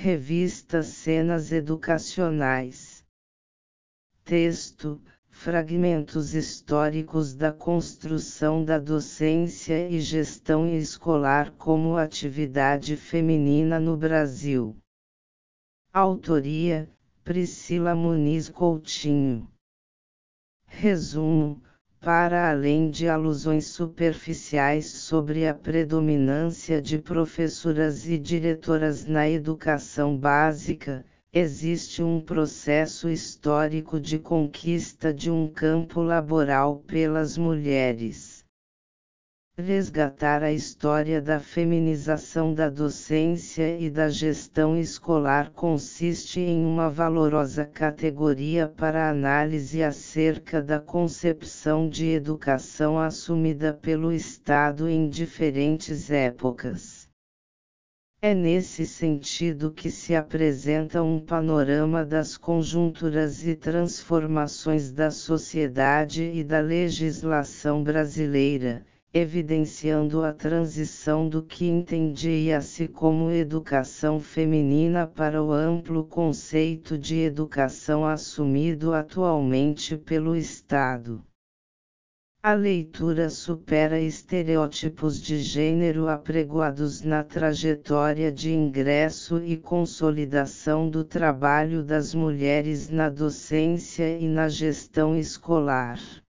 Revista Cenas Educacionais. Texto: Fragmentos históricos da construção da docência e gestão escolar como atividade feminina no Brasil. Autoria: Priscila Muniz Coutinho. Resumo: para além de alusões superficiais sobre a predominância de professoras e diretoras na educação básica, existe um processo histórico de conquista de um campo laboral pelas mulheres. Resgatar a história da feminização da docência e da gestão escolar consiste em uma valorosa categoria para análise acerca da concepção de educação assumida pelo Estado em diferentes épocas. É nesse sentido que se apresenta um panorama das conjunturas e transformações da sociedade e da legislação brasileira, evidenciando a transição do que entendia-se como educação feminina para o amplo conceito de educação assumido atualmente pelo Estado. A leitura supera estereótipos de gênero apregoados na trajetória de ingresso e consolidação do trabalho das mulheres na docência e na gestão escolar.